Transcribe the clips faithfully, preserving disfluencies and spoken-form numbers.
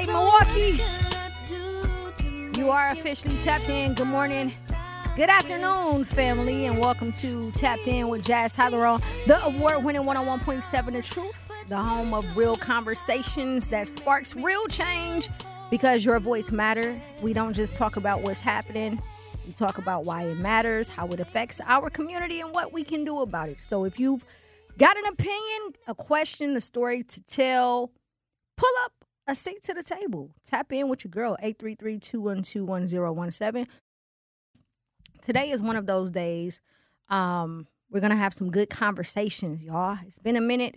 Thursday, Milwaukee. You are officially tapped in. Good morning. Good afternoon, family, and welcome to Tapped In with Jazz Tyler on the award-winning one oh one point seven The Truth, the home of real conversations that sparks real change because your voice matters. We don't just talk about what's happening. We talk about why it matters, how it affects our community, and what we can do about it. So if you've got an opinion, a question, a story to tell, pull up a seat to the table. Tap in with your girl, eight three three, two one two, one zero one seven. Today is one of those days. Um, we're going to have some good conversations, y'all. It's been a minute.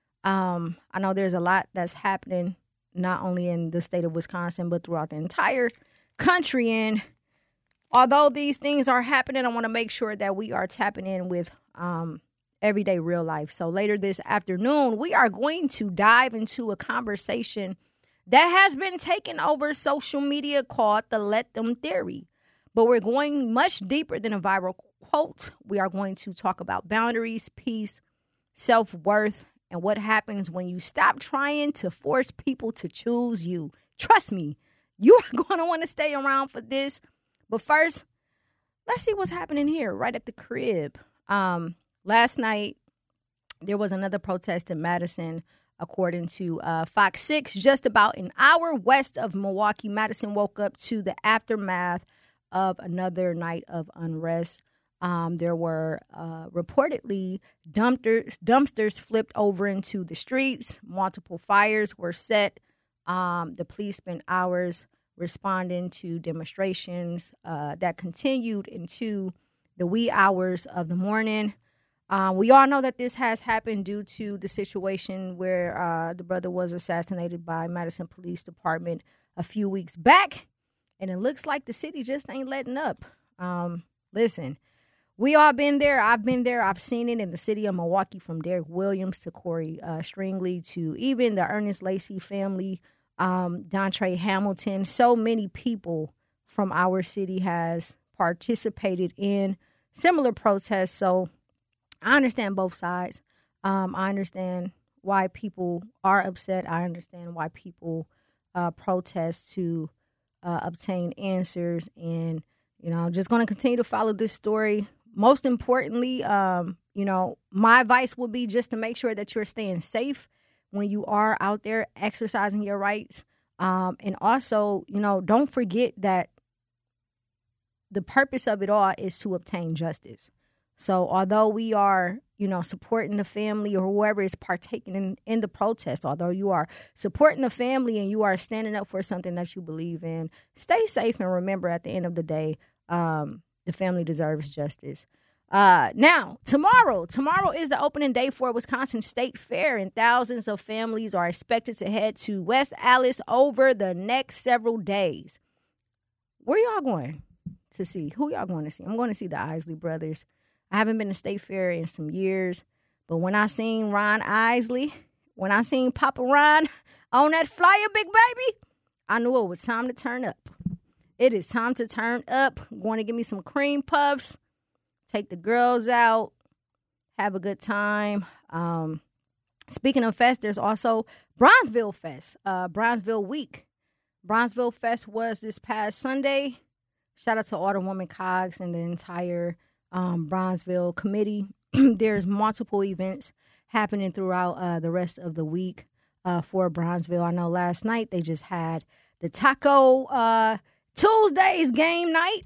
Um, I know there's a lot that's happening, not only in the state of Wisconsin, but throughout the entire country. And although these things are happening, I want to make sure that we are tapping in with um, everyday real life. So later this afternoon, we are going to dive into a conversation that has been taking over social media called the Let Them Theory. But we're going much deeper than a viral quote. We are going to talk about boundaries, peace, self-worth, and what happens when you stop trying to force people to choose you. Trust me, you are going to want to stay around for this. But first, let's see what's happening here right at the crib. Um, last night, there was another protest in Madison, according to uh, Fox six, just about an hour west of Milwaukee. Madison woke up to the aftermath of another night of unrest. Um, there were uh, reportedly dumpsters, dumpsters flipped over into the streets. Multiple fires were set. Um, the police spent hours responding to demonstrations uh, that continued into the wee hours of the morning. Uh, we all know that this has happened due to the situation where uh, the brother was assassinated by Madison Police Department a few weeks back. And it looks like the city just ain't letting up. Um, listen, we all been there. I've been there. I've seen it in the city of Milwaukee, from Derek Williams to Corey uh, Stringley to even the Ernest Lacey family, um, Dontre Hamilton. So many people from our city has participated in similar protests. So I understand both sides. Um, I understand why people are upset. I understand why people uh, protest to Uh, obtain answers, and you know, I'm just going to continue to follow this story. Most importantly, um, you know, my advice would be just to make sure that you're staying safe when you are out there exercising your rights, um, and also, you know, don't forget that the purpose of it all is to obtain justice. So, although we are, you know, supporting the family or whoever is partaking in, in the protest, although you are supporting the family and you are standing up for something that you believe in, stay safe and remember at the end of the day, um, the family deserves justice. Uh, now, tomorrow, tomorrow is the opening day for Wisconsin State Fair, and thousands of families are expected to head to West Allis over the next several days. Where y'all going to see? Who y'all going to see? I'm going to see the Isley Brothers. I haven't been to State Fair in some years, but when I seen Ron Isley, when I seen Papa Ron on that flyer, big baby, I knew it was time to turn up. It is time to turn up. I'm going to give me some cream puffs, take the girls out, have a good time. Um, speaking of fest, there's also Bronzeville Fest, uh, Bronzeville Week. Bronzeville Fest was this past Sunday. Shout out to Alderwoman Cogs and the entire Um, Bronzeville committee. There's multiple events happening throughout uh, the rest of the week uh, for Bronzeville. I know last night they just had the Taco uh, Tuesdays game night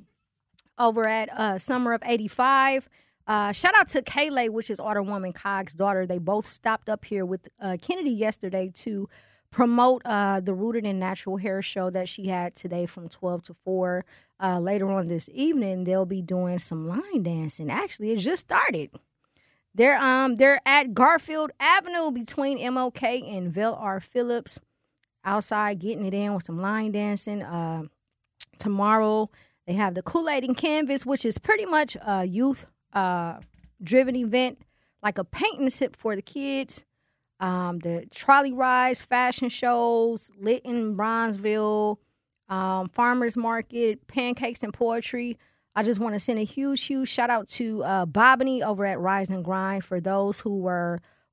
over at uh, Summer of eighty-five. Uh, shout out to Kayla, which is Alderwoman Cogg's daughter. They both stopped up here with uh, Kennedy yesterday to promote uh, the Rooted in Natural Hair show that she had today from twelve to four. Uh, later on this evening, they'll be doing some line dancing. Actually, it just started. They're um they're at Garfield Avenue between M L K and Ville R. Phillips, outside getting it in with some line dancing. Uh, tomorrow, they have the Kool-Aid and Canvas, which is pretty much a youth uh, driven event, like a paint and sip for the kids. Um, the trolley rides, fashion shows, lit in Bronzeville, um, farmers market, pancakes and poetry. I just want to send a huge, huge shout out to uh, Bobany over at Rise and Grind for those who were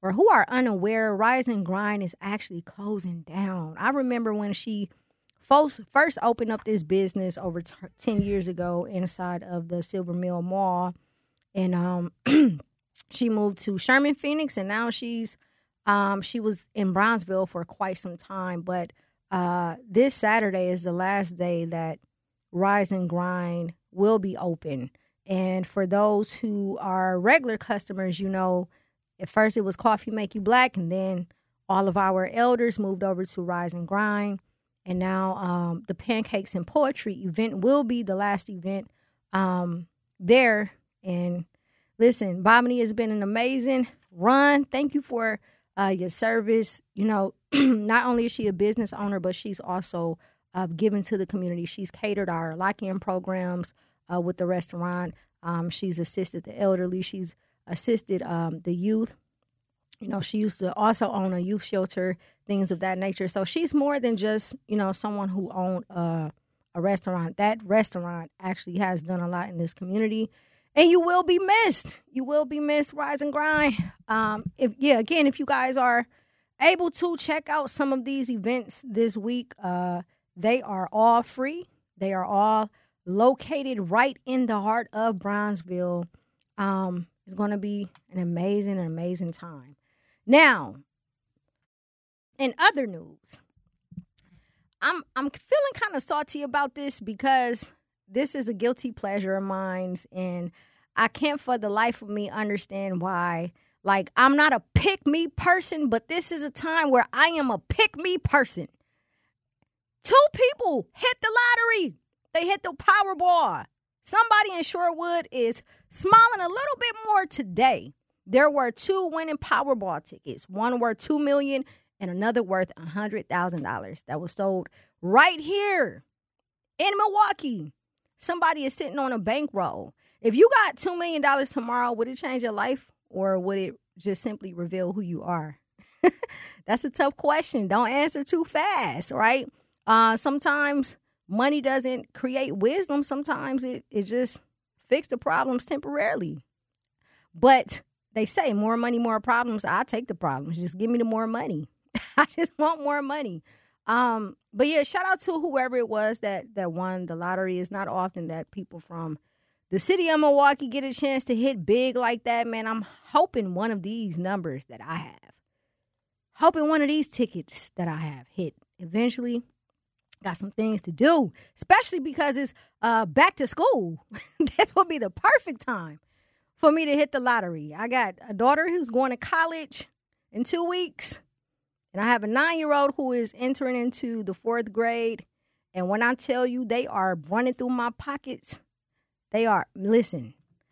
or who are unaware, Rise and Grind is actually closing down. I remember when she first, first opened up this business over t- ten years ago inside of the Silver Mill Mall. And um, she moved to Sherman, Phoenix, and now she's um, she was in Brownsville for quite some time. But uh, this Saturday is the last day that Rise and Grind will be open. And for those who are regular customers, you know, at first it was Coffee Make You Black, and then all of our elders moved over to Rise and Grind. And now um, the Pancakes and Poetry event will be the last event um, there. And listen, Bobany has been an amazing run. Thank you for uh, your service. You know, not only is she a business owner, but she's also uh, given to the community. She's catered our lock-in programs uh, with the restaurant. Um, she's assisted the elderly. She's assisted um, the youth. You know, she used to also own a youth shelter, things of that nature. So she's more than just, you know, someone who owned uh, a restaurant. That restaurant actually has done a lot in this community. And you will be missed. You will be missed, Rise and Grind. Um, if yeah, again, if you guys are able to check out some of these events this week, uh, they are all free. They are all located right in the heart of Brownsville. Um, it's going to be an amazing, amazing time. Now, in other news, I'm I'm feeling kind of salty about this because this is a guilty pleasure of mine, and I can't for the life of me understand why. Like, I'm not a pick-me person, but this is a time where I am a pick-me person. Two people hit the lottery. They hit the Powerball. Somebody in Shorewood is smiling a little bit more today. There were two winning Powerball tickets. One worth two million dollars and another worth one hundred thousand dollars that was sold right here in Milwaukee. Somebody is sitting on a bankroll. If you got two million dollars tomorrow, would it change your life, or would it just simply reveal who you are? That's a tough question. Don't answer too fast, right? Uh, sometimes money doesn't create wisdom. Sometimes it, it just fixes the problems temporarily. But they say more money, more problems. I take the problems. Just give me the more money. I just want more money. Um, but yeah, shout out to whoever it was that, that won the lottery. It's not often that people from the city of Milwaukee get a chance to hit big like that, man. I'm hoping one of these numbers that I have, hoping one of these tickets that I have hit eventually. Got some things to do, especially because it's uh, back to school. This would be the perfect time for me to hit the lottery. I got a daughter who's going to college in two weeks. And I have a nine-year-old who is entering into the fourth grade. And when I tell you they are running through my pockets, they are, listen,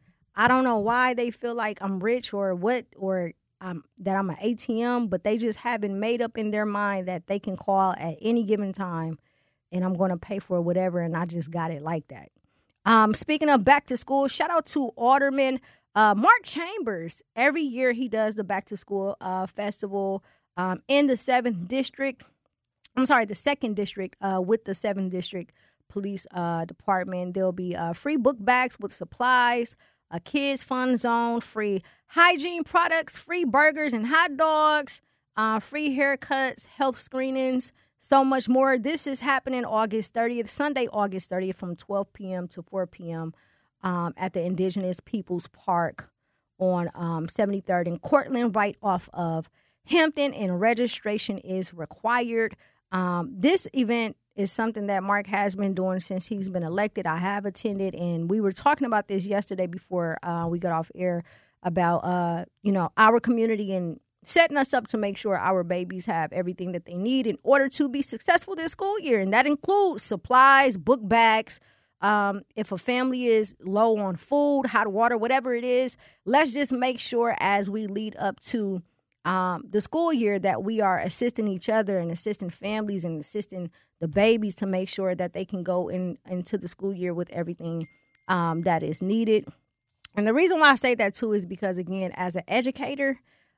I don't know why they feel like I'm rich or what, or um, that I'm an A T M, but they just haven't made up in their mind that they can call at any given time and I'm going to pay for whatever, and I just got it like that. Um, speaking of back to school, shout out to Alderman uh, Mark Chambers. Every year he does the back to school uh, festival um, in the seventh district. I'm sorry, the second district uh, with the seventh district police uh, department. There'll be uh, free book bags with supplies, a kids fun zone, free hygiene products, free burgers and hot dogs, uh, free haircuts, health screenings, so much more. This is happening August thirtieth, Sunday, August thirtieth, from twelve p.m. to four p.m. Um, at the Indigenous Peoples Park on um, seventy-third and Cortland, right off of Hampton, and registration is required. Um, this event is something that Mark has been doing since he's been elected. I have attended, and we were talking about this yesterday before uh, we got off air about, uh, you know, our community and setting us up to make sure our babies have everything that they need in order to be successful this school year. And that includes supplies, book bags. Um, if a family is low on food, hot water, whatever it is, let's just make sure as we lead up to um, the school year that we are assisting each other and assisting families and assisting the babies to make sure that they can go in into the school year with everything um, that is needed. And the reason why I say that, too, is because, again, as an educator,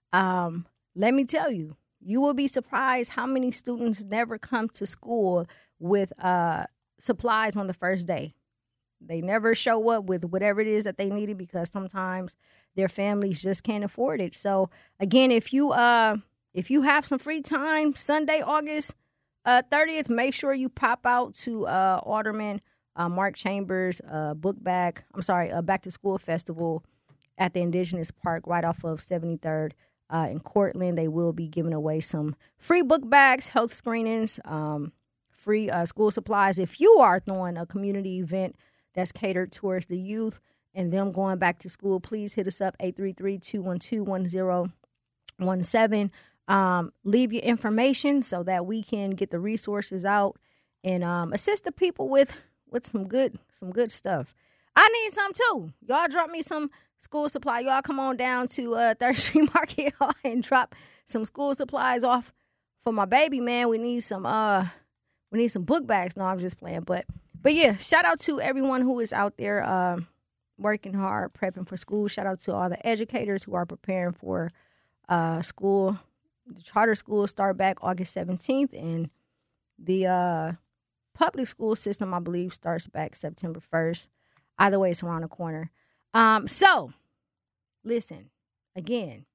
Um, let me tell you, you will be surprised how many students never come to school with uh, supplies on the first day. They never show up with whatever it is that they needed because sometimes their families just can't afford it. So again, if you uh if you have some free time, Sunday, August uh, thirtieth, make sure you pop out to uh, Alderman uh, Mark Chambers uh, book bag. I'm sorry, uh, back to school festival at the Indigenous Park right off of seventy-third uh, in Cortland. They will be giving away some free book bags, health screenings, um, free uh, school supplies. If you are throwing a community event that's catered towards the youth and them going back to school, please hit us up, eight three three, two one two, one zero one seven. Um, leave your information so that we can get the resources out and um, assist the people with with some good some good stuff. I need some too. Y'all drop me some school supply. Y'all come on down to uh, third Street Market and drop some school supplies off for my baby, man. We need some uh we need some book bags. No, I'm just playing. But but yeah, shout out to everyone who is out there uh, working hard, prepping for school. Shout out to all the educators who are preparing for uh, school. The charter schools start back August seventeenth, and the uh, public school system, I believe, starts back September first. Either way, it's around the corner. Um, so, listen, again,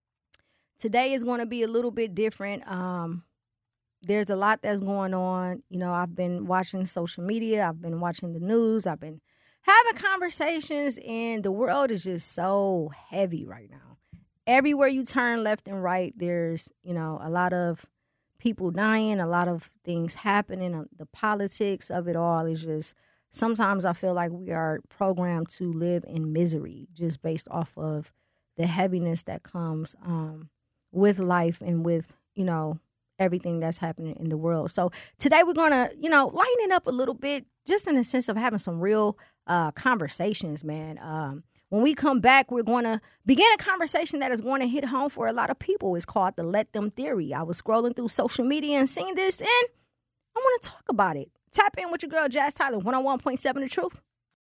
today is going to be a little bit different. Um, there's a lot that's going on. You know, I've been watching social media. I've been watching the news. I've been having conversations, and the world is just so heavy right now. Everywhere you turn left and right, there's, you know, a lot of people dying, a lot of things happening. The politics of it all is just, sometimes I feel like we are programmed to live in misery just based off of the heaviness that comes um, with life and with, you know, everything that's happening in the world. So today we're going to, you know, lighten it up a little bit, just in the sense of having some real uh, conversations, man. Um, when we come back, we're going to begin a conversation that is going to hit home for a lot of people. It's called the Let Them Theory. I was scrolling through social media and seeing this, and I want to talk about it. Tap in with your girl, Jazz Tyler, one oh one point seven The Truth.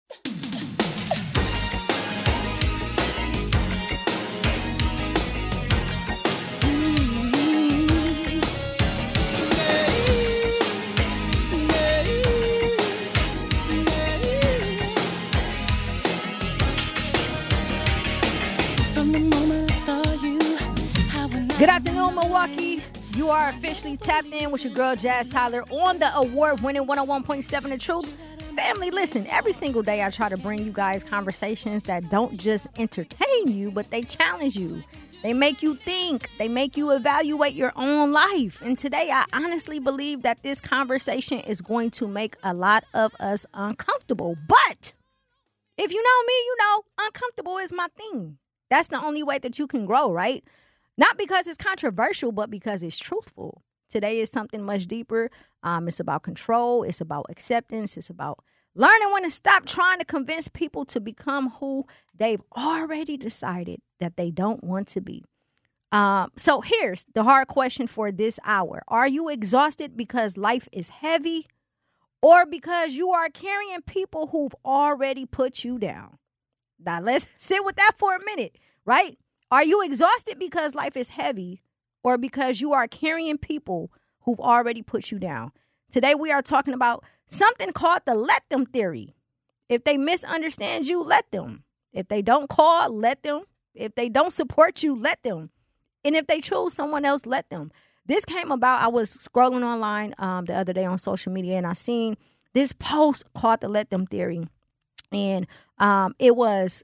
Good afternoon, Milwaukee. You are officially tapped in with your girl, Jazz Tyler, on the award-winning one oh one point seven The Truth. Family, listen, every single day I try to bring you guys conversations that don't just entertain you, but they challenge you. They make you think. They make you evaluate your own life. And today, I honestly believe that this conversation is going to make a lot of us uncomfortable. But if you know me, you know uncomfortable is my thing. That's the only way that you can grow, right? Not because it's controversial, but because it's truthful. Today is something much deeper. Um, it's about control. It's about acceptance. It's about learning when to stop trying to convince people to become who they've already decided that they don't want to be. Um, so here's the hard question for this hour. Are you exhausted because life is heavy, or because you are carrying people who've already put you down? Now, let's sit with that for a minute, right? Are you exhausted because life is heavy, or because you are carrying people who've already put you down? Today, we are talking about something called the Let Them Theory. If they misunderstand you, let them. If they don't call, let them. If they don't support you, let them. And if they choose someone else, let them. This came about, I was scrolling online um, the other day on social media, and I seen this post called the Let Them Theory. And um, it was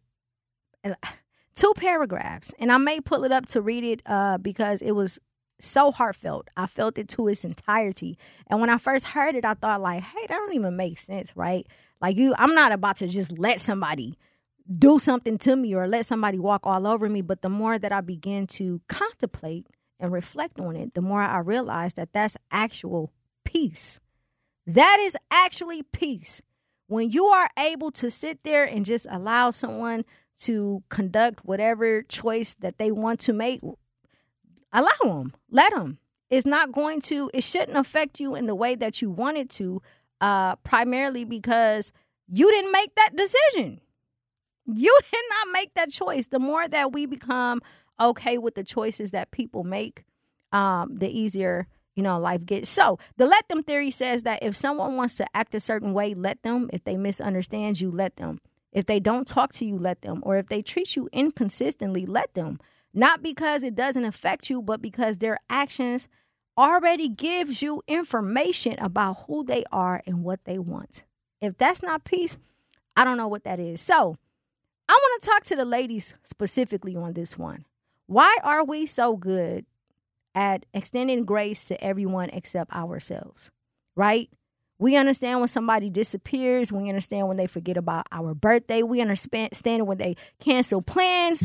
two paragraphs, and I may pull it up to read it uh, because it was so heartfelt. I felt it to its entirety. And when I first heard it, I thought like, hey, that don't even make sense, right? Like you, I'm not about to just let somebody do something to me or let somebody walk all over me. But the more that I began to contemplate and reflect on it, the more I realized that that's actual peace. That is actually peace. When you are able to sit there and just allow someone to conduct whatever choice that they want to make, allow them, let them. It's not going to, it shouldn't affect you in the way that you want it to, uh, primarily because you didn't make that decision. You did not make that choice. The more that we become okay with the choices that people make, um, the easier you know, life gets. So the let them theory says that if someone wants to act a certain way, let them. If they misunderstand you, let them. If they don't talk to you, let them. Or if they treat you inconsistently, let them. Not because it doesn't affect you, but because their actions already gives you information about who they are and what they want. If that's not peace, I don't know what that is. So I want to talk to the ladies specifically on this one. Why are we so good at extending grace to everyone except ourselves, right? We understand when somebody disappears. We understand when they forget about our birthday. We understand when they cancel plans.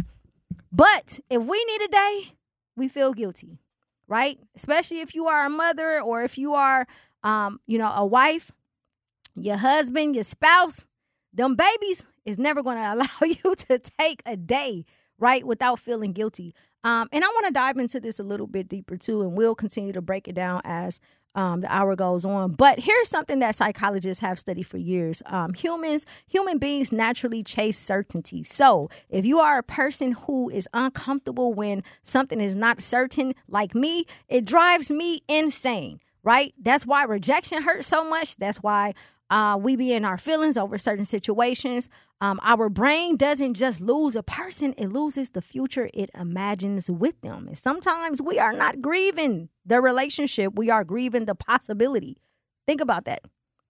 But if we need a day, we feel guilty, right? Especially if you are a mother or if you are, um, you know, a wife, your husband, your spouse, them babies is never going to allow you to take a day, right, without feeling guilty. Um, and I want to dive into this a little bit deeper, too, and we'll continue to break it down as um, the hour goes on. But here's something that psychologists have studied for years. Um, humans, human beings naturally chase certainty. So if you are a person who is uncomfortable when something is not certain, like me, it drives me insane, right? That's why rejection hurts so much. That's why Uh, we be in our feelings over certain situations. Um, our brain doesn't just lose a person. It loses the future it imagines with them. And sometimes we are not grieving the relationship. We are grieving the possibility. Think about that.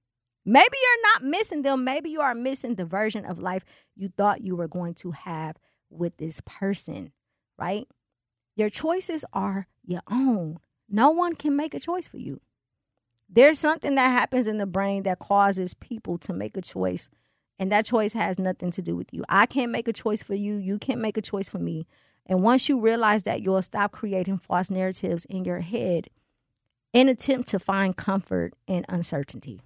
Maybe you're not missing them. Maybe you are missing the version of life you thought you were going to have with this person, right? Your choices are your own. No one can make a choice for you. There's something that happens in the brain that causes people to make a choice, and that choice has nothing to do with you. I can't make a choice for you. You can't make a choice for me. And once you realize that, you'll stop creating false narratives in your head in attempt to find comfort in uncertainty.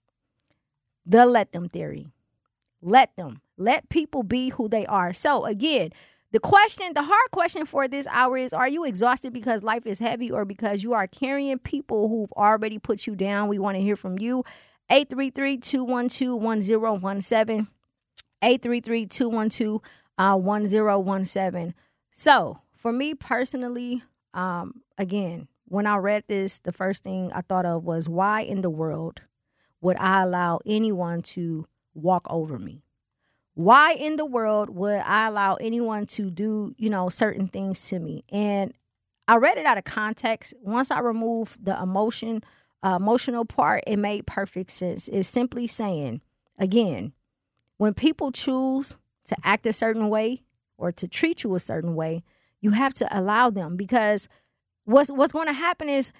The let them theory. Let them. Let people be who they are. So again, The question, the hard question for this hour is, are you exhausted because life is heavy or because you are carrying people who've already put you down? We want to hear from you. eight three three, two one two, one zero one seven. eight three three, two one two, one zero one seven. So for me personally, um, again, when I read this, the first thing I thought of was, why in the world would I allow anyone to walk over me? Why in the world would I allow anyone to do, you know, certain things to me? And I read it out of context. Once I removed the emotion, uh, emotional part, it made perfect sense. It's simply saying, again, when people choose to act a certain way or to treat you a certain way, you have to allow them, because what's what's going to happen is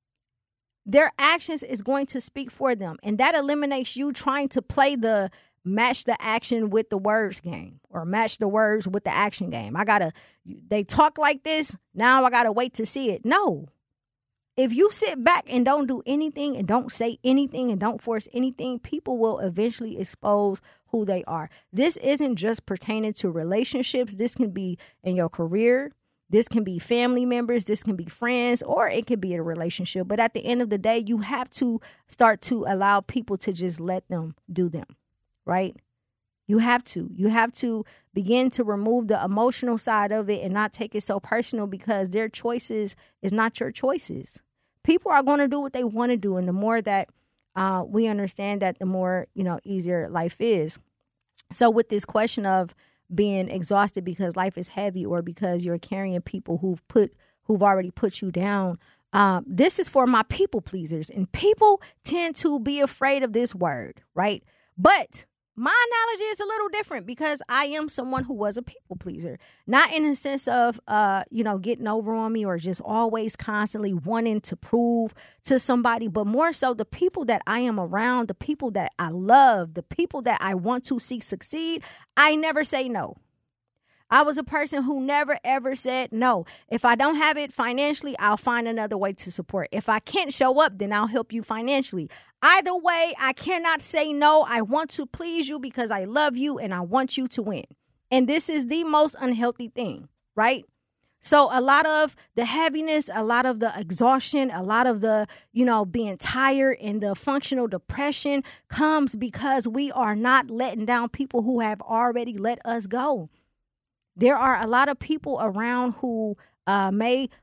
their actions is going to speak for them. And that eliminates you trying to play the match the action with the words game, or match the words with the action game. I gotta, they talk like this, now I gotta wait to see it. No. If you sit back and don't do anything and don't say anything and don't force anything, people will eventually expose who they are. This isn't just pertaining to relationships. This can be in your career. This can be family members. This can be friends, or it could be a relationship. But at the end of the day, you have to start to allow people to just let them do them. Right? You have to. You have to begin to remove the emotional side of it and not take it so personal, because their choices is not your choices. People are going to do what they want to do. And the more that uh, we understand that, the more, you know, easier life is. So with this question of being exhausted because life is heavy or because you're carrying people who've put who've already put you down, um, this is for my people pleasers. And people tend to be afraid of this word, right? But my analogy is a little different, because I am someone who was a people pleaser, not in the sense of, uh, you know, getting over on me or just always constantly wanting to prove to somebody, but more so the people that I am around, the people that I love, the people that I want to see succeed. I never say no. I was a person who never, ever said no. If I don't have it financially, I'll find another way to support. If I can't show up, then I'll help you financially. Either way, I cannot say no. I want to please you because I love you and I want you to win. And this is the most unhealthy thing, right? So a lot of the heaviness, a lot of the exhaustion, a lot of the, you know, being tired and the functional depression comes because we are not letting down people who have already let us go. There are a lot of people around who uh, may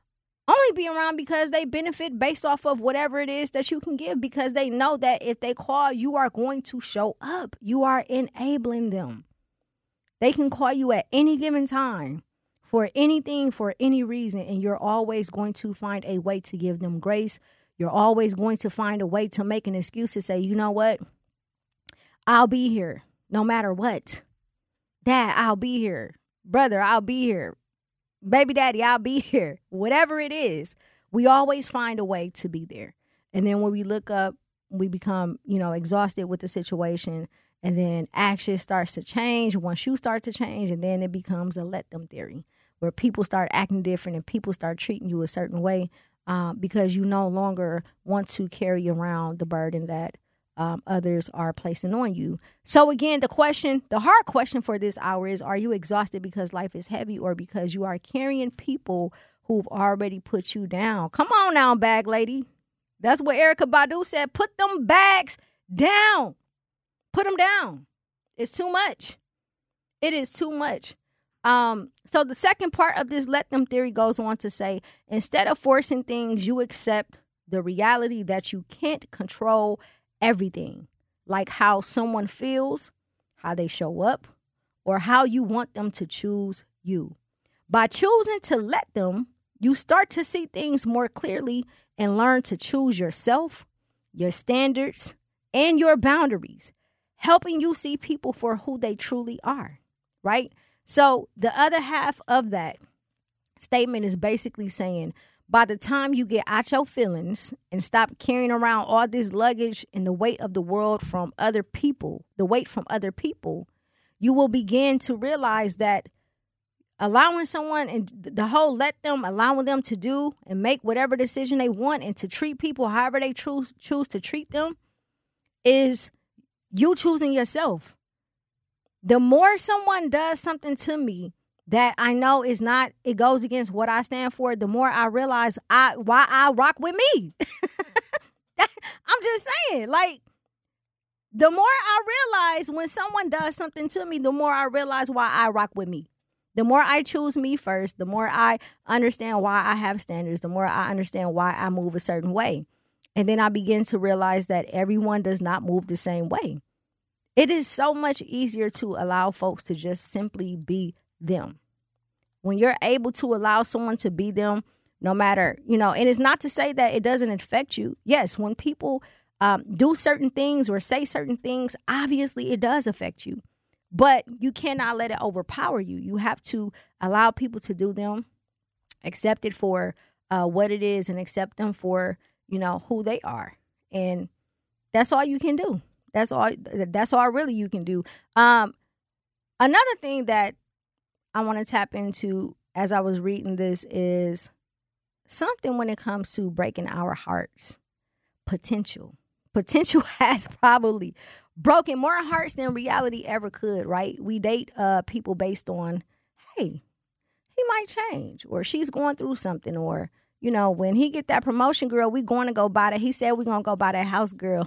only be around because they benefit based off of whatever it is that you can give, because they know that if they call, you are going to show up. You are enabling them. They can call you at any given time for anything, for any reason, and you're always going to find a way to give them grace. You're always going to find a way to make an excuse to say, you know what? I'll be here no matter what. Dad, I'll be here. Brother, I'll be here. Baby daddy, I'll be here. Whatever it is, we always find a way to be there. And then when we look up, we become, you know, exhausted with the situation. And then action starts to change once you start to change. And then it becomes a let them theory where people start acting different and people start treating you a certain way uh, because you no longer want to carry around the burden that Um, others are placing on you. So again, the question, the hard question for this hour is, are you exhausted because life is heavy or because you are carrying people who've already put you down? Come on now, bag lady. That's what Erykah Badu said. Put them bags down. Put them down. It's too much. It is too much. Um, so the second part of this let them theory goes on to say, instead of forcing things, you accept the reality that you can't control everything, like how someone feels, how they show up, or how you want them to choose you. By choosing to let them, you start to see things more clearly and learn to choose yourself, your standards, and your boundaries, helping you see people for who they truly are, right? So the other half of that statement is basically saying, by the time you get out your feelings and stop carrying around all this luggage and the weight of the world from other people, the weight from other people, you will begin to realize that allowing someone and the whole let them, allowing them to do and make whatever decision they want and to treat people however they choose, choose to treat them is you choosing yourself. The more someone does something to me that I know is not, it goes against what I stand for, the more I realize I why I rock with me. I'm just saying, like, the more I realize when someone does something to me, the more I realize why I rock with me. The more I choose me first, the more I understand why I have standards, the more I understand why I move a certain way. And then I begin to realize that everyone does not move the same way. It is so much easier to allow folks to just simply be them. When you're able to allow someone to be them, no matter, you know, and it's not to say that it doesn't affect you. Yes, when people um, do certain things or say certain things, obviously it does affect you. But you cannot let it overpower you. You have to allow people to do them, accept it for uh, what it is, and accept them for, you know, who they are. And that's all you can do. That's all. That's all really you can do. Um, another thing that I want to tap into as I was reading this is something when it comes to breaking our hearts. Potential. Potential has probably broken more hearts than reality ever could, right? We date uh, people based on, hey, he might change, or she's going through something, or, you know, when he get that promotion, girl, we going to go buy that. He said we're going to go buy that house, girl.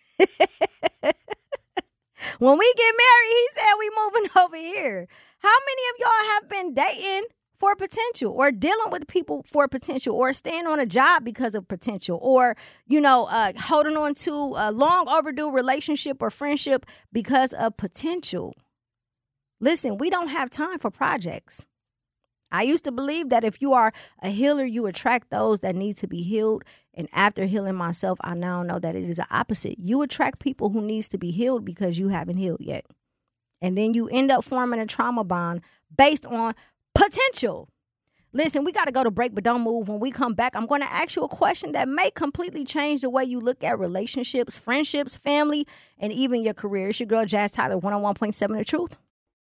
When we get married, he said we moving over here. How many of y'all have been dating for potential, or dealing with people for potential, or staying on a job because of potential, or, you know, uh, holding on to a long overdue relationship or friendship because of potential? Listen, we don't have time for projects. I used to believe that if you are a healer, you attract those that need to be healed. And after healing myself, I now know that it is the opposite. You attract people who needs to be healed because you haven't healed yet. And then you end up forming a trauma bond based on potential. Listen, we got to go to break, but don't move. When we come back, I'm going to ask you a question that may completely change the way you look at relationships, friendships, family, and even your career. It's your girl, Jazz Tyler, one oh one point seven The Truth.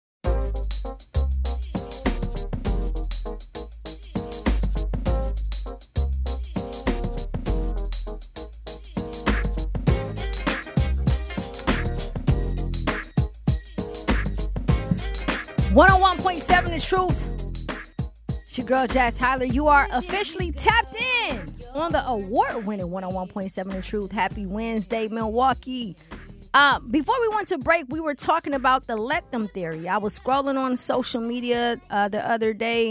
one oh one point seven The Truth. It's your girl, Jazz Tyler. You are officially tapped in on the award-winning one oh one point seven The Truth. Happy Wednesday, Milwaukee. Uh, before we went to break, we were talking about the let them theory. I was scrolling on social media uh, the other day,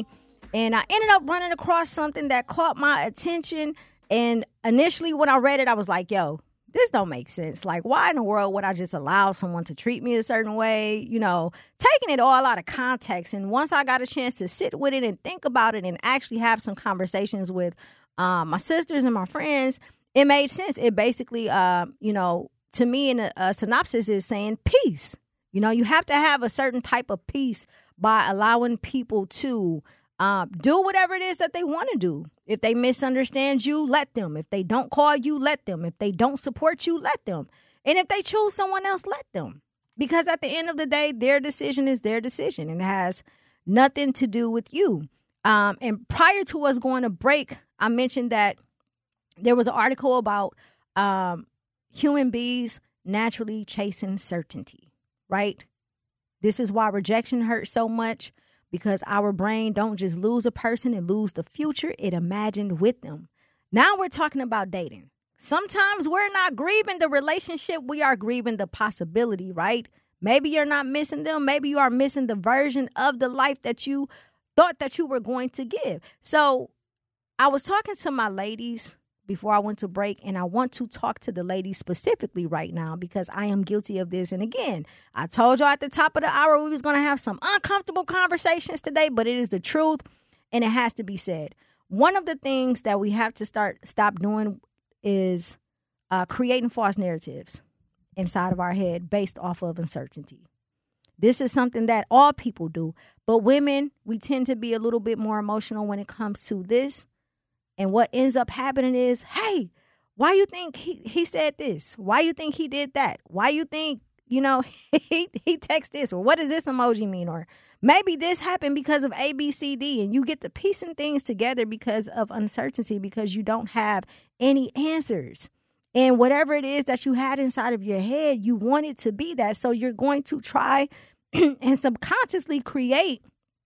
And I ended up running across something that caught my attention. And initially when I read it, I was like, yo, this don't make sense. Like, why in the world would I just allow someone to treat me a certain way? You know, taking it all out of context. And once I got a chance to sit with it and think about it and actually have some conversations with um, my sisters and my friends, it made sense. It basically, uh, you know, to me in a, a synopsis is saying peace. You know, you have to have a certain type of peace by allowing people to Um, do whatever it is that they want to do. If they misunderstand you, let them. If they don't call you, let them. If they don't support you, let them. And if they choose someone else, let them. Because at the end of the day, their decision is their decision and it has nothing to do with you. Um, and prior to us going to break, I mentioned that there was an article about um, human beings naturally chasing certainty, right? This is why rejection hurts so much. Because our brain don't just lose a person and lose the future it imagined with them. Now we're talking about dating. Sometimes we're not grieving the relationship. We are grieving the possibility, right? Maybe you're not missing them. Maybe you are missing the version of the life that you thought that you were going to give. So I was talking to my ladies before I went to break, and I want to talk to the ladies specifically right now because I am guilty of this. And again, I told y'all at the top of the hour we was going to have some uncomfortable conversations today, but it is the truth and it has to be said. One of the things that we have to start stop doing is uh, creating false narratives inside of our head based off of uncertainty. This is something that all people do, but women, we tend to be a little bit more emotional when it comes to this. And what ends up happening is, hey, why you think he, he said this? Why you think he did that? Why you think, you know, he, he texted this? Or what does this emoji mean? Or maybe this happened because of A, B, C, D. And you get to piecing things together because of uncertainty, because you don't have any answers. And whatever it is that you had inside of your head, you want it to be that. So you're going to try and subconsciously create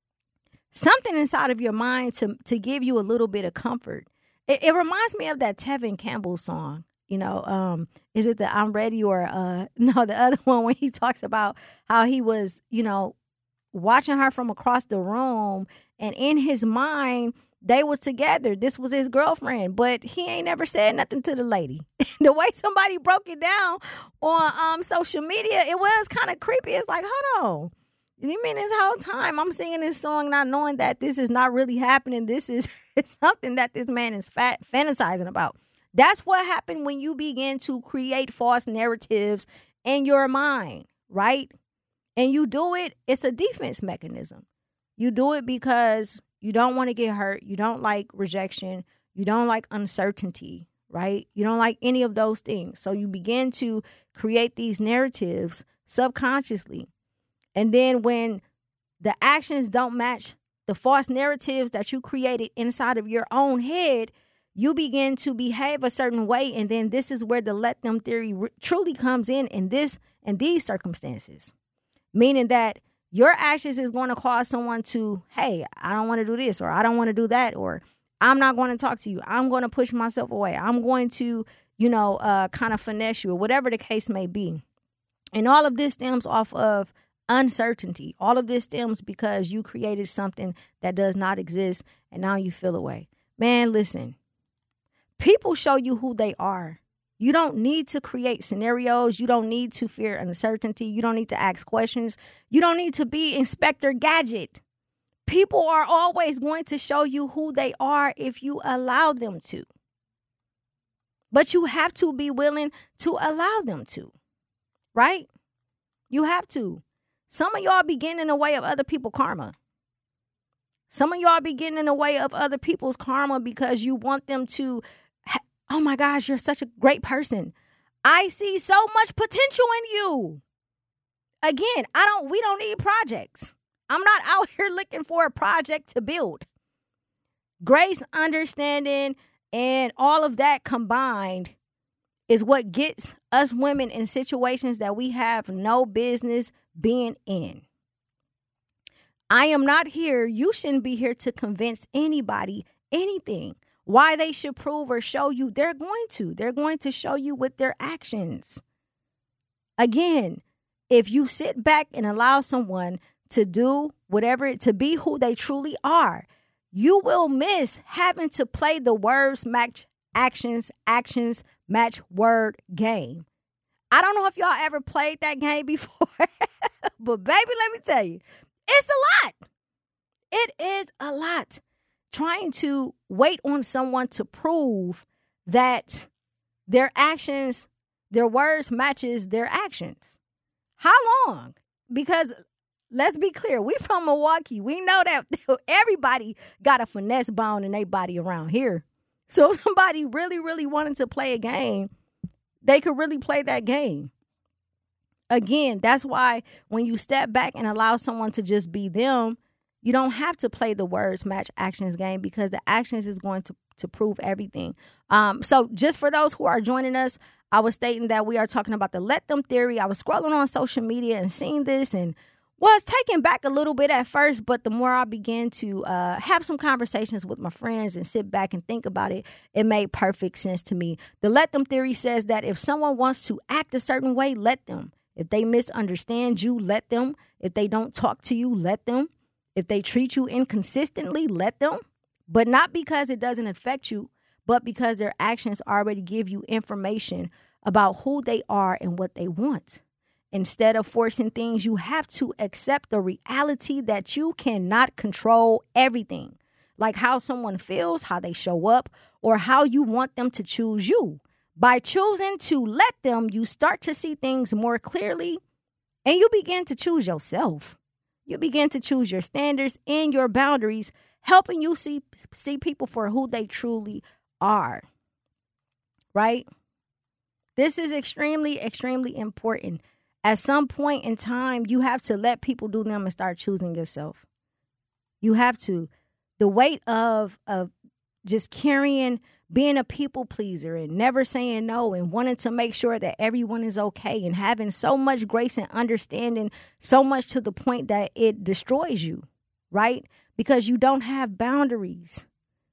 something inside of your mind to, to give you a little bit of comfort. It, it reminds me of that Tevin Campbell song. You know, um, is it the I'm Ready or uh, no, the other one when he talks about how he was, you know, watching her from across the room and in his mind, they was together. This was his girlfriend, but he ain't never said nothing to the lady. The way somebody broke it down on um, social media, it was kind of creepy. It's like, hold on. You mean this whole time I'm singing this song not knowing that this is not really happening? This is something that this man is fat, fantasizing about. That's what happened when you begin to create false narratives in your mind, right? And you do it, it's a defense mechanism. You do it because you don't want to get hurt. You don't like rejection. You don't like uncertainty, right? You don't like any of those things. So you begin to create these narratives subconsciously. And then when the actions don't match the false narratives that you created inside of your own head, you begin to behave a certain way. And then this is where the let them theory re- truly comes in in this in these circumstances. Meaning that your actions is going to cause someone to, hey, I don't want to do this, or I don't want to do that, or I'm not going to talk to you. I'm going to push myself away. I'm going to, you know, uh, kind of finesse you, or whatever the case may be. And all of this stems off of uncertainty. All of this stems because you created something that does not exist and now you feel away. Man, listen, people show you who they are. You don't need to create scenarios. You don't need to fear uncertainty. You don't need to ask questions. You don't need to be Inspector Gadget. People are always going to show you who they are if you allow them to. But you have to be willing to allow them to, right? You have to. Some of y'all be getting in the way of other people's karma. Some of y'all be getting in the way of other people's karma because you want them to, oh my gosh, you're such a great person. I see so much potential in you. Again, I don't, we don't need projects. I'm not out here looking for a project to build. Grace, understanding, and all of that combined is what gets us women in situations that we have no business being in. I am not here. You shouldn't be here to convince anybody anything. Why they should prove or show you. They're going to. They're going to show you with their actions. Again, if you sit back and allow someone to do whatever, to be who they truly are, you will miss having to play the words match actions, actions match word game. I don't know if y'all ever played that game before, but baby, let me tell you, it's a lot. It is a lot. Trying to wait on someone to prove that their actions, their words matches their actions. How long? Because let's be clear, we from Milwaukee. We know that everybody got a finesse bone in their body around here. So if somebody really, really wanted to play a game, they could really play that game. Again, that's why when you step back and allow someone to just be them, you don't have to play the words match actions game, because the actions is going to, to prove everything. Um, so just for those who are joining us, I was stating that we are talking about the let them theory. I was scrolling on social media and seeing this and was taken back a little bit at first, but the more I began to uh, have some conversations with my friends and sit back and think about it, it made perfect sense to me. The let them theory says that if someone wants to act a certain way, let them. If they misunderstand you, let them. If they don't talk to you, let them. If they treat you inconsistently, let them. But not because it doesn't affect you, but because their actions already give you information about who they are and what they want. Instead of forcing things, you have to accept the reality that you cannot control everything, like how someone feels, how they show up, or how you want them to choose you. By choosing to let them, you start to see things more clearly, and you begin to choose yourself. You begin to choose your standards and your boundaries, helping you see, see people for who they truly are. Right? This is extremely, extremely important. At some point in time, you have to let people do them and start choosing yourself. You have to. The weight of, of just carrying, being a people pleaser and never saying no and wanting to make sure that everyone is okay and having so much grace and understanding, so much to the point that it destroys you, right? Because you don't have boundaries.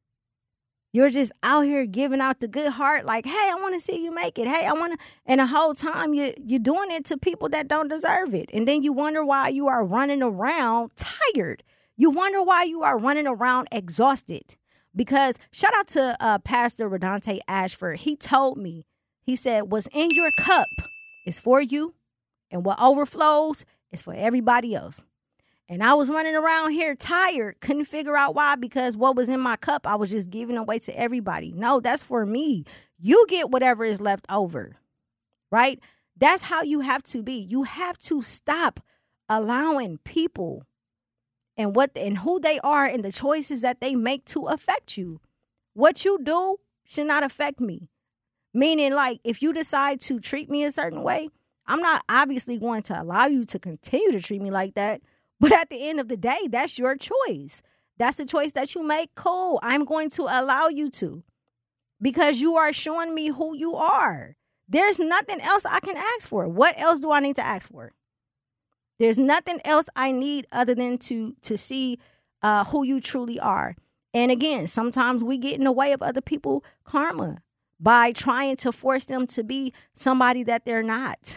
You're just out here giving out the good heart, like, hey, I want to see you make it. Hey, I want to. And the whole time you, you're doing it to people that don't deserve it. And then you wonder why you are running around tired. You wonder why you are running around exhausted. Because shout out to uh, Pastor Redante Ashford. He told me, he said, what's in your cup is for you, and what overflows is for everybody else. And I was running around here tired, couldn't figure out why, because what was in my cup, I was just giving away to everybody. No, that's for me. You get whatever is left over, right? That's how you have to be. You have to stop allowing people and what and who they are and the choices that they make to affect you. What you do should not affect me. Meaning, like, if you decide to treat me a certain way, I'm not obviously going to allow you to continue to treat me like that. But at the end of the day, that's your choice. That's a choice that you make. Cool. I'm going to allow you to, because you are showing me who you are. There's nothing else I can ask for. What else do I need to ask for? There's nothing else I need other than to, to see uh, who you truly are. And again, sometimes we get in the way of other people's karma by trying to force them to be somebody that they're not.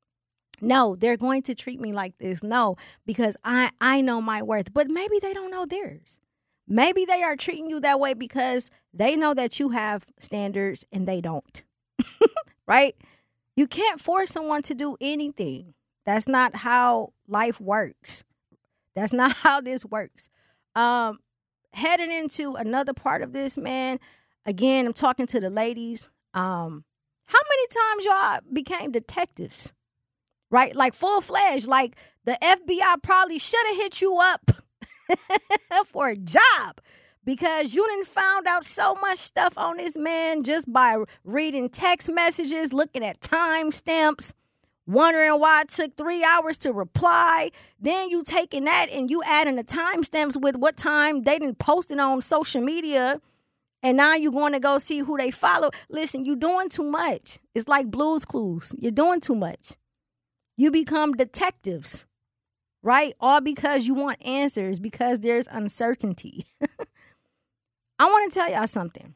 No, they're going to treat me like this. No, because I, I know my worth. But maybe they don't know theirs. Maybe they are treating you that way because they know that you have standards and they don't. Right? You can't force someone to do anything. That's not how life works. That's not how this works. Um, heading into another part of this, man. Again, I'm talking to the ladies. Um, how many times y'all became detectives? Right? Like full-fledged. Like the F B I probably should have hit you up for a job, because you done found out so much stuff on this man just by reading text messages, looking at timestamps, wondering why it took three hours to reply. Then you taking that and you adding the timestamps with what time they didn't post it on social media. And now you're going to go see who they follow. Listen, you're doing too much. It's like Blue's Clues. You're doing too much. You become detectives, right? All because you want answers, because there's uncertainty. I want to tell y'all something.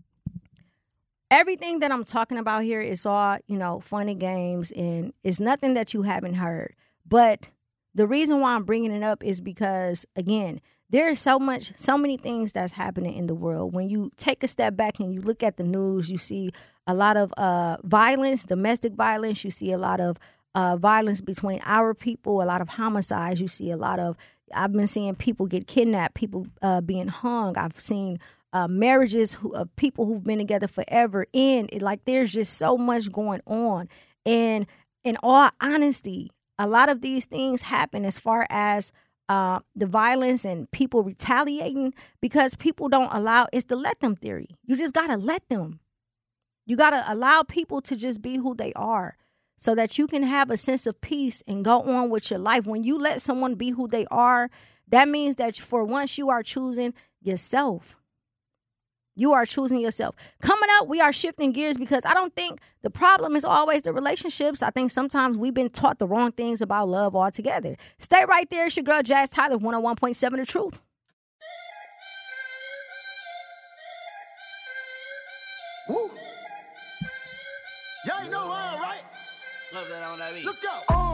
Everything that I'm talking about here is all, you know, fun and games, and it's nothing that you haven't heard. But the reason why I'm bringing it up is because, again, There's so much, so many things that's happening in the world. When you take a step back and you look at the news, you see a lot of uh, violence, domestic violence. You see a lot of uh, violence between our people, a lot of homicides. You see a lot of, I've been seeing people get kidnapped, people uh, being hung. I've seen uh, marriages who, of people who've been together forever end. It, like, there's just so much going on. And in all honesty, a lot of these things happen as far as Uh, the violence and people retaliating because people don't allow, it's the let them theory. You just got to let them. You got to allow people to just be who they are so that you can have a sense of peace and go on with your life. When you let someone be who they are, that means that for once you are choosing yourself. You are choosing yourself. Coming up, we are shifting gears because I don't think the problem is always the relationships. I think sometimes we've been taught the wrong things about love altogether. Stay right there. It's your girl, Jazz Tyler, one oh one point seven The Truth. Woo. Y'all know all right? Love that on that beat. Let's go. Uh.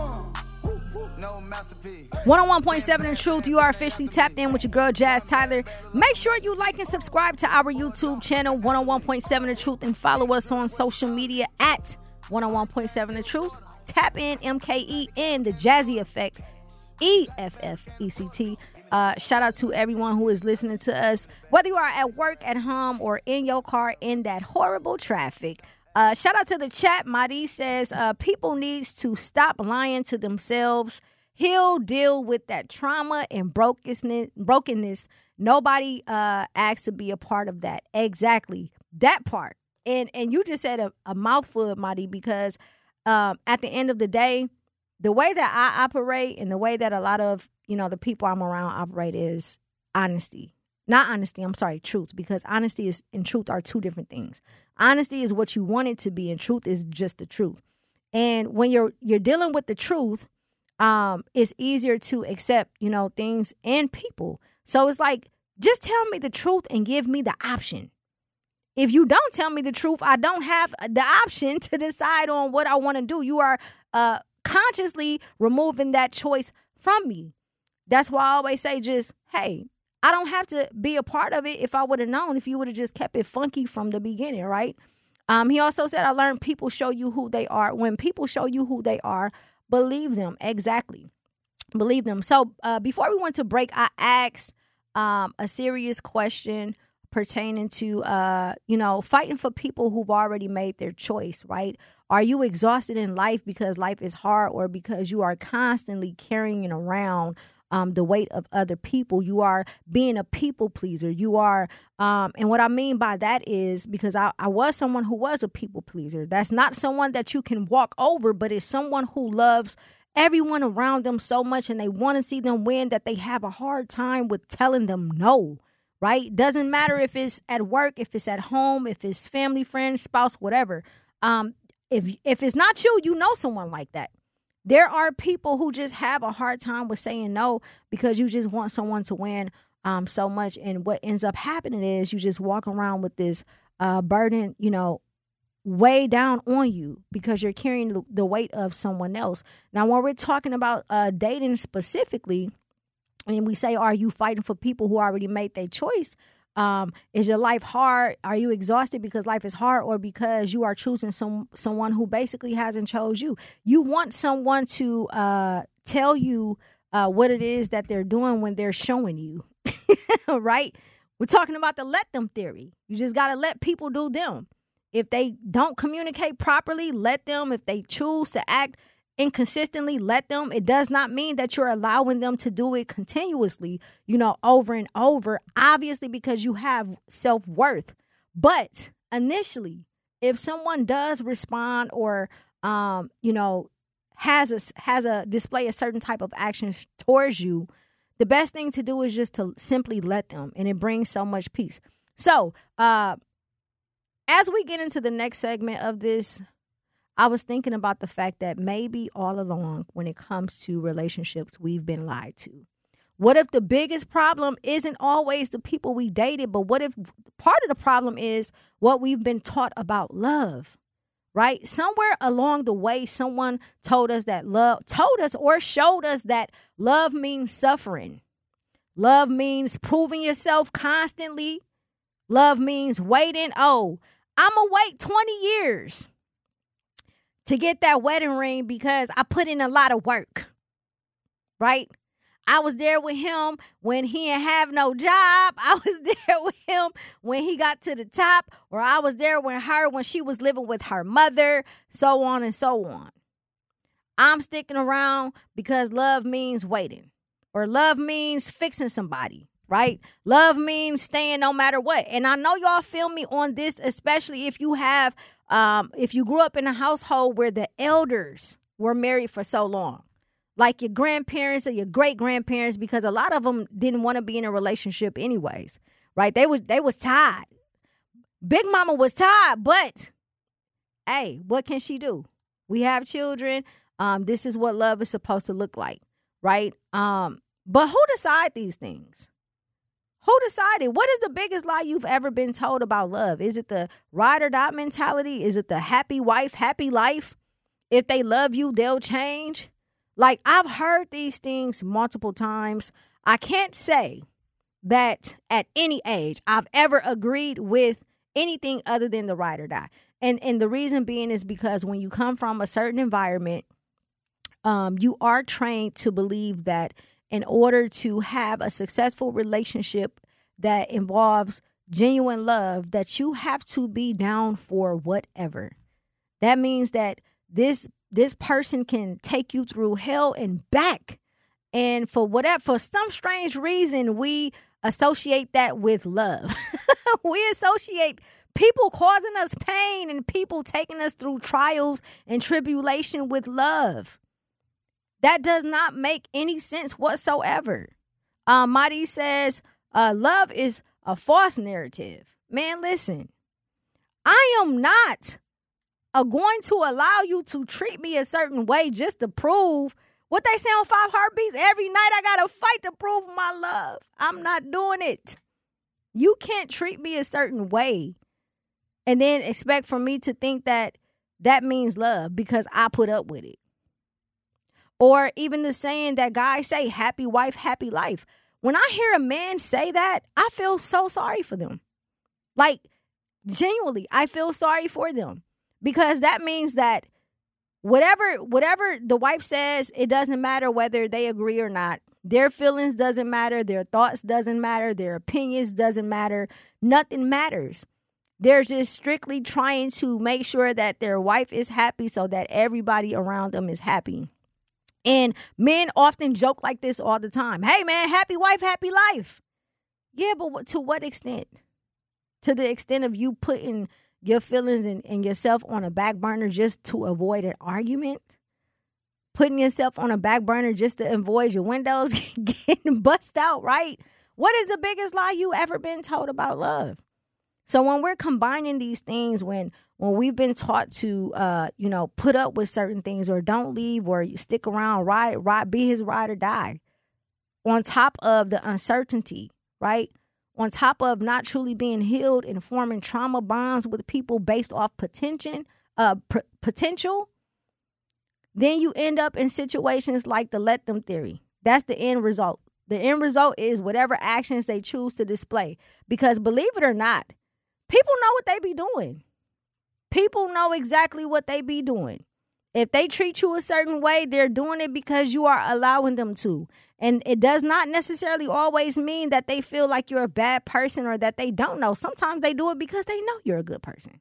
No masterpiece. one oh one point seven The Truth. You are officially tapped in with your girl, Jazz Tyler. Make sure you like and subscribe to our YouTube channel, one oh one point seven The Truth, and follow us on social media at one oh one point seven The Truth. Tap in M K E N, the Jazzy Effect, E F F E C T. Uh, shout out to everyone who is listening to us, whether you are at work, at home, or in your car in that horrible traffic. Uh, shout out to the chat. Madi says, uh, people needs to stop lying to themselves. He'll deal with that trauma and brokenness. brokenness. Nobody uh, asks to be a part of that. Exactly. That part. And and you just said a, a mouthful, Madi, because um, at the end of the day, the way that I operate and the way that a lot of, you know, the people I'm around operate is honesty. Not honesty, I'm sorry, truth, because honesty is and truth are two different things. Honesty is what you want it to be, and truth is just the truth. And when you're you're dealing with the truth, um, it's easier to accept, you know, things and people. So it's like, just tell me the truth and give me the option. If you don't tell me the truth, I don't have the option to decide on what I want to do. You are uh, consciously removing that choice from me. That's why I always say, just, hey, I don't have to be a part of it if I would have known, if you would have just kept it funky from the beginning, right? Um, he also said, I learned people show you who they are. When people show you who they are, believe them. Exactly. Believe them. So uh, before we went to break, I asked um, a serious question pertaining to, uh, you know, fighting for people who've already made their choice, right? Are you exhausted in life because life is hard, or because you are constantly carrying around Um, the weight of other people? You are being a people pleaser. You are, um, and what I mean by that is, because I, I was someone who was a people pleaser. That's not someone that you can walk over, but it's someone who loves everyone around them so much and they want to see them win that they have a hard time with telling them no, right? Doesn't matter if it's at work, if it's at home, if it's family, friend, spouse, whatever. Um, if if it's not you, you know someone like that. There are people who just have a hard time with saying no because you just want someone to win um, so much. And what ends up happening is you just walk around with this uh, burden, you know, way down on you because you're carrying the, the weight of someone else. Now, when we're talking about uh, dating specifically, and we say, are you fighting for people who already made their choice? Um, is your life hard? Are you exhausted because life is hard, or because you are choosing some someone who basically hasn't chose you? You want someone to uh, tell you uh, what it is that they're doing when they're showing you, right? We're talking about the let them theory. You just got to let people do them. If they don't communicate properly, let them. If they choose to act inconsistently, let them. It does not mean that you're allowing them to do it continuously, you know, over and over, obviously, because you have self-worth. But initially, if someone does respond or, um, you know, has a, has a display a certain type of action towards you, the best thing to do is just to simply let them, and it brings so much peace. So, uh, as we get into the next segment of this, I was thinking about the fact that maybe all along when it comes to relationships, we've been lied to. What if the biggest problem isn't always the people we dated, but what if part of the problem is what we've been taught about love, right? Somewhere along the way, someone told us that love, told us or showed us that love means suffering. Love means proving yourself constantly. Love means waiting. Oh, I'm going to wait twenty years to get that wedding ring because I put in a lot of work, right? I was there with him when he didn't have no job. I was there with him when he got to the top, or I was there with her when she was living with her mother, so on and so on. I'm sticking around because love means waiting, or love means fixing somebody, right? Love means staying no matter what. And I know y'all feel me on this, especially if you have Um, if you grew up in a household where the elders were married for so long, like your grandparents or your great-grandparents, because a lot of them didn't want to be in a relationship anyways, right? They was, they was tired. Big Mama was tired, but hey, what can she do? We have children. Um, this is what love is supposed to look like, right? Um, but who decide these things? Who decided? What is the biggest lie you've ever been told about love? Is it the ride or die mentality? Is it the happy wife, happy life? If they love you, they'll change. Like, I've heard these things multiple times. I can't say that at any age I've ever agreed with anything other than the ride or die. And and the reason being is because when you come from a certain environment, um, you are trained to believe that in order to have a successful relationship that involves genuine love, that you have to be down for whatever. That means that this this person can take you through hell and back. And for whatever, for some strange reason, we associate that with love. We associate people causing us pain and people taking us through trials and tribulation with love. That does not make any sense whatsoever. Uh, Madi says, uh, love is a false narrative. Man, listen, I am not uh, going to allow you to treat me a certain way just to prove what they say on Five Heartbeats. Every night I got to fight to prove my love. I'm not doing it. You can't treat me a certain way and then expect for me to think that that means love because I put up with it. Or even the saying that guys say, happy wife, happy life. When I hear a man say that, I feel so sorry for them. Like, genuinely, I feel sorry for them. Because that means that whatever whatever the wife says, it doesn't matter whether they agree or not. Their feelings doesn't matter. Their thoughts doesn't matter. Their opinions doesn't matter. Nothing matters. They're just strictly trying to make sure that their wife is happy so that everybody around them is happy. And men often joke like this all the time. Hey, man, happy wife, happy life. Yeah, but to what extent? To the extent of you putting your feelings and, and yourself on a back burner just to avoid an argument? Putting yourself on a back burner just to avoid your windows getting bust out, right? What is the biggest lie you ever been told about love? So when we're combining these things, when when we've been taught to, uh, you know, put up with certain things or don't leave or you stick around, ride, ride, be his ride or die, on top of the uncertainty, right? On top of not truly being healed and forming trauma bonds with people based off potential, uh, p- potential, then you end up in situations like the let them theory. That's the end result. The end result is whatever actions they choose to display. Because believe it or not, people know what they be doing. People know exactly what they be doing. If they treat you a certain way, they're doing it because you are allowing them to. And it does not necessarily always mean that they feel like you're a bad person or that they don't know. Sometimes they do it because they know you're a good person.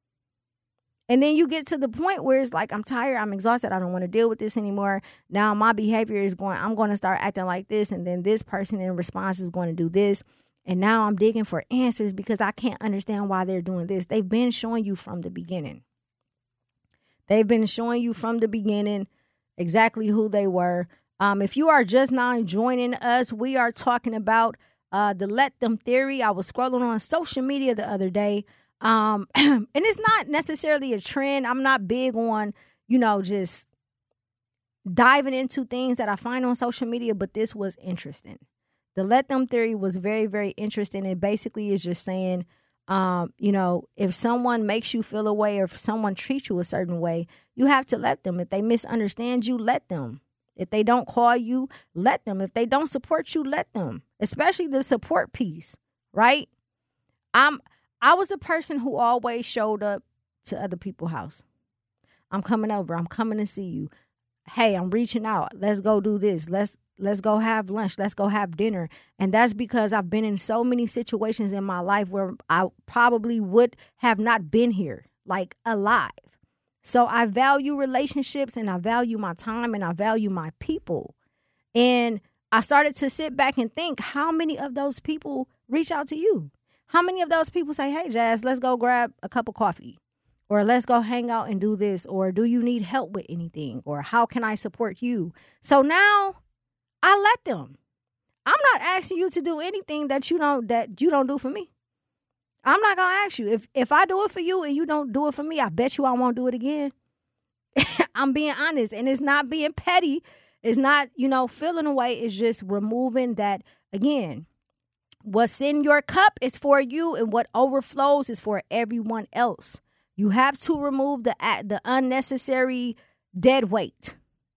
And then you get to the point where it's like, I'm tired, I'm exhausted, I don't want to deal with this anymore. Now my behavior is going, I'm going to start acting like this. And then this person in response is going to do this. And now I'm digging for answers because I can't understand why they're doing this. They've been showing you from the beginning. They've been showing you from the beginning exactly who they were. Um, if you are just now joining us, we are talking about uh, the let them theory. I was scrolling on social media the other day. Um, and it's not necessarily a trend. I'm not big on, you know, just diving into things that I find on social media, but this was interesting. The let them theory was very, very interesting. It basically is just saying, um, you know, if someone makes you feel a way or if someone treats you a certain way, you have to let them. If they misunderstand you, let them. If they don't call you, let them. If they don't support you, let them. Especially the support piece, right? I'm I was the person who always showed up to other people's house. I'm coming over. I'm coming to see you. Hey, I'm reaching out. Let's go do this. Let's let's go have lunch. Let's go have dinner. And that's because I've been in so many situations in my life where I probably would have not been here, like alive. So I value relationships and I value my time and I value my people. And I started to sit back and think, how many of those people reach out to you? How many of those people say, hey, Jazz, let's go grab a cup of coffee, or let's go hang out and do this, or do you need help with anything, or how can I support you? So now I let them. I'm not asking you to do anything that you don't that you don't do for me. I'm not going to ask you. If if I do it for you and you don't do it for me, I bet you I won't do it again. I'm being honest, and it's not being petty. It's not, you know, feeling away. It's just removing that, again, what's in your cup is for you and what overflows is for everyone else. You have to remove the the unnecessary dead weight,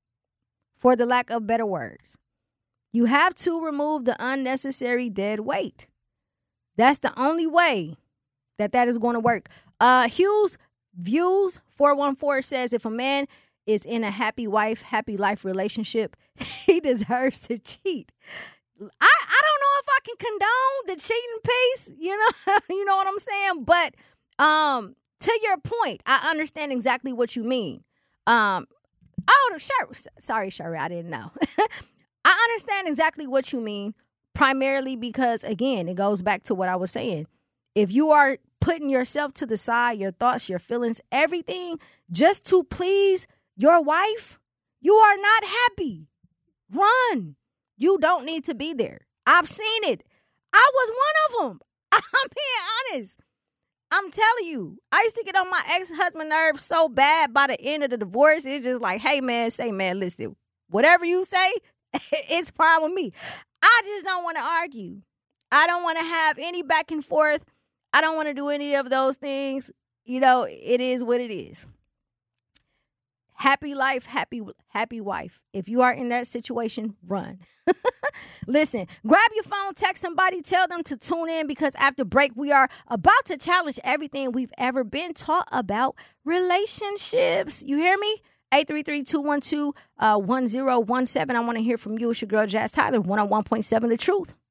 for the lack of better words. You have to remove the unnecessary dead weight. That's the only way that that is going to work. Uh, Hughes Views four one four says, if a man is in a happy wife, happy life relationship, he deserves to cheat. I, I don't know if I can condone the cheating piece, you know, you know what I'm saying? But um, to your point, I understand exactly what you mean. Um, oh, sure. Sorry, Sherry, I didn't know. I understand exactly what you mean, primarily because, again, it goes back to what I was saying. If you are putting yourself to the side, your thoughts, your feelings, everything, just to please your wife, you are not happy. Run. You don't need to be there. I've seen it. I was one of them. I'm being honest. I'm telling you, I used to get on my ex-husband nerves so bad by the end of the divorce. It's just like, hey, man, say, man, listen, whatever you say, it's fine with me. I just don't want to argue. I don't want to have any back and forth. I don't want to do any of those things. You know, it is what it is. Happy life, happy, happy wife. If you are in that situation, run. Listen, grab your phone, text somebody, tell them to tune in, because after break, we are about to challenge everything we've ever been taught about relationships. You hear me? eight three three, two one two, one zero one seven. I want to hear from you. It's your girl, Jazz Tyler, one oh one point seven The Truth.